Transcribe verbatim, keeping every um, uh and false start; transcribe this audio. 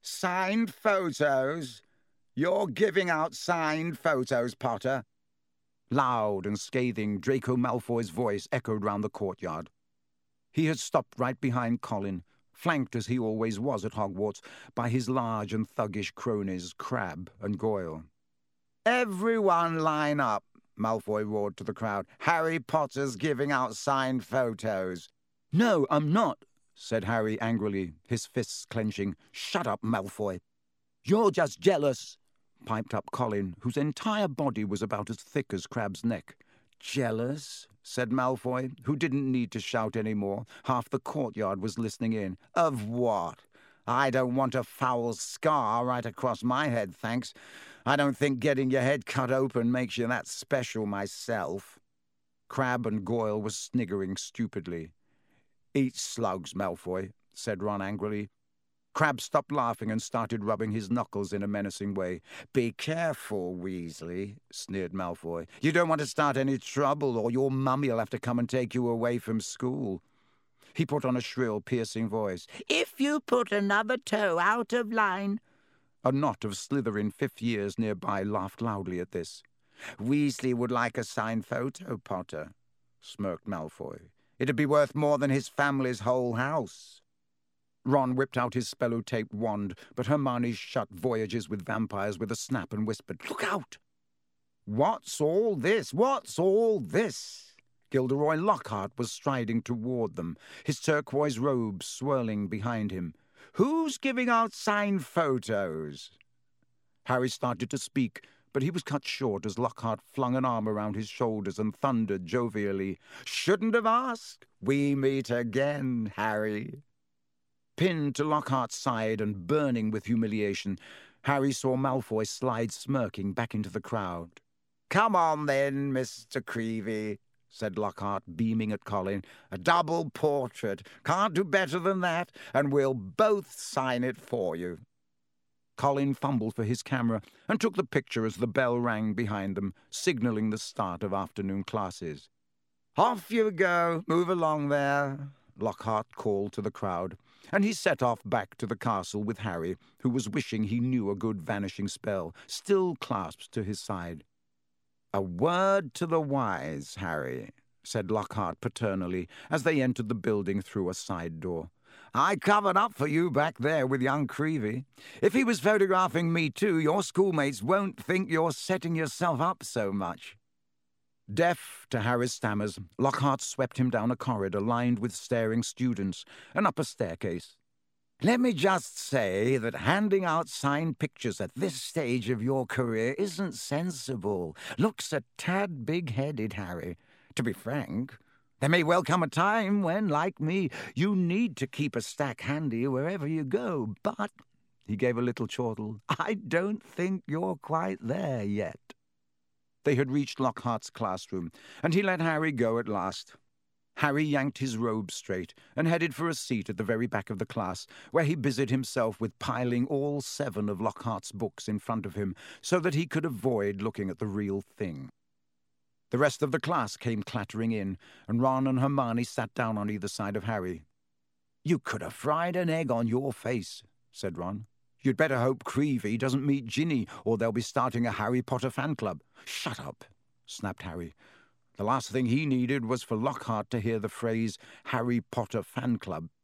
Signed photos? You're giving out signed photos, Potter? Loud and scathing, Draco Malfoy's voice echoed round the courtyard. He had stopped right behind Colin, flanked as he always was at Hogwarts by his large and thuggish cronies Crabbe and Goyle. "Everyone line up," Malfoy roared to the crowd. "Harry Potter's giving out signed photos." "No, I'm not," said Harry angrily, his fists clenching. "Shut up, Malfoy." "You're just jealous," piped up Colin, whose entire body was about as thick as Crabbe's neck. "Jealous?" said Malfoy, who didn't need to shout any more. Half the courtyard was listening in. "Of what? I don't want a foul scar right across my head, thanks. I don't think getting your head cut open makes you that special myself." Crabbe and Goyle were sniggering stupidly. "Eat slugs, Malfoy," said Ron angrily. Crabbe stopped laughing and started rubbing his knuckles in a menacing way. "Be careful, Weasley," sneered Malfoy. "You don't want to start any trouble, or your mummy'll have to come and take you away from school." He put on a shrill, piercing voice. "If you put another toe out of line—" A knot of Slytherin fifth years nearby laughed loudly at this. "Weasley would like a signed photo, Potter," smirked Malfoy. "It'd be worth more than his family's whole house." Ron whipped out his spello-taped wand, but Hermione shut Voyages with Vampires with a snap and whispered, "Look out!" "What's all this? What's all this?" Gilderoy Lockhart was striding toward them, his turquoise robe swirling behind him. "Who's giving out signed photos?" Harry started to speak, but he was cut short as Lockhart flung an arm around his shoulders and thundered jovially, "Shouldn't have asked. We meet again, Harry." Pinned to Lockhart's side and burning with humiliation, Harry saw Malfoy slide smirking back into the crowd. "Come on then, Mister Creevy," said Lockhart, beaming at Colin. "A double portrait. Can't do better than that, and we'll both sign it for you." Colin fumbled for his camera and took the picture as the bell rang behind them, signalling the start of afternoon classes. "Off you go. Move along there," Lockhart called to the crowd, and he set off back to the castle with Harry, who was wishing he knew a good vanishing spell, still clasped to his side. "A word to the wise, Harry," said Lockhart paternally, as they entered the building through a side door. "I covered up for you back there with young Creevy. If he was photographing me too, your schoolmates won't think you're setting yourself up so much." Deaf to Harry's stammers, Lockhart swept him down a corridor lined with staring students and up a staircase. "Let me just say that handing out signed pictures at this stage of your career isn't sensible. Looks a tad big-headed, Harry. To be frank, there may well come a time when, like me, you need to keep a stack handy wherever you go, but," he gave a little chortle, "I don't think you're quite there yet." They had reached Lockhart's classroom, and he let Harry go at last. Harry yanked his robe straight and headed for a seat at the very back of the class, where he busied himself with piling all seven of Lockhart's books in front of him so that he could avoid looking at the real thing. The rest of the class came clattering in, and Ron and Hermione sat down on either side of Harry. "You could have fried an egg on your face," said Ron. "You'd better hope Creevy doesn't meet Ginny, or they'll be starting a Harry Potter fan club." "Shut up," snapped Harry. The last thing he needed was for Lockhart to hear the phrase Harry Potter fan club.